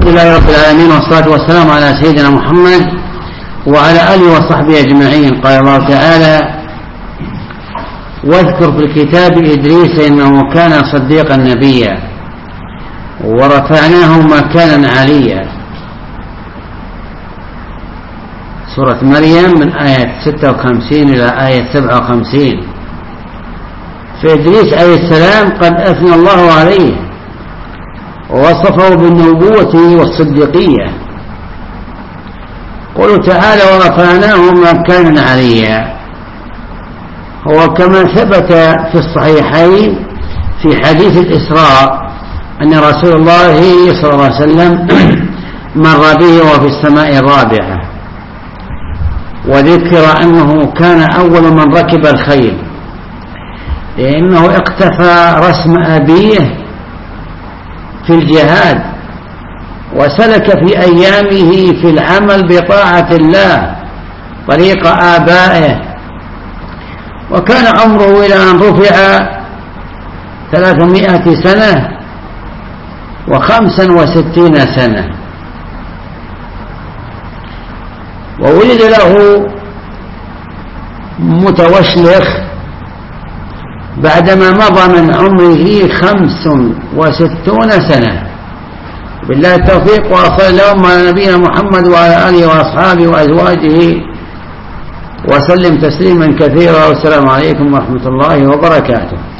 لله رب العالمين، والصلاة والسلام على سيدنا محمد وعلى آله وصحبه أجمعين. قال الله تعالى: واذكر في الكتاب إدريس إنه كان صديقا نبيا ورفعناه مكانا عليا. سورة مريم من آية 56 إلى آية 57. فإدريس عليه السلام قد أثنى الله عليه ووصفه بالنبوة والصديقية. قوله تعالى: ورفعناه مكانا عليا، هو كما ثبت في الصحيحين في حديث الإسراء أن رسول الله صلى الله عليه وسلم مر به وفي السماء الرابعة، وذكر أنه كان أول من ركب الخيل، لأنه اقتفى رسم أبيه في الجهاد، وسلك في أيامه في العمل بطاعة الله طريق آبائه، وكان عمره إلى أن رفع 300 سنة و65 سنة، وولد له متوشلخ بعدما مضى من عمره 65 سنة. بالله التوفيق، وصلى اللهم على نبينا محمد وعلى آله وأصحابه وأزواجه وسلم تسليما كثيرا، والسلام عليكم ورحمة الله وبركاته.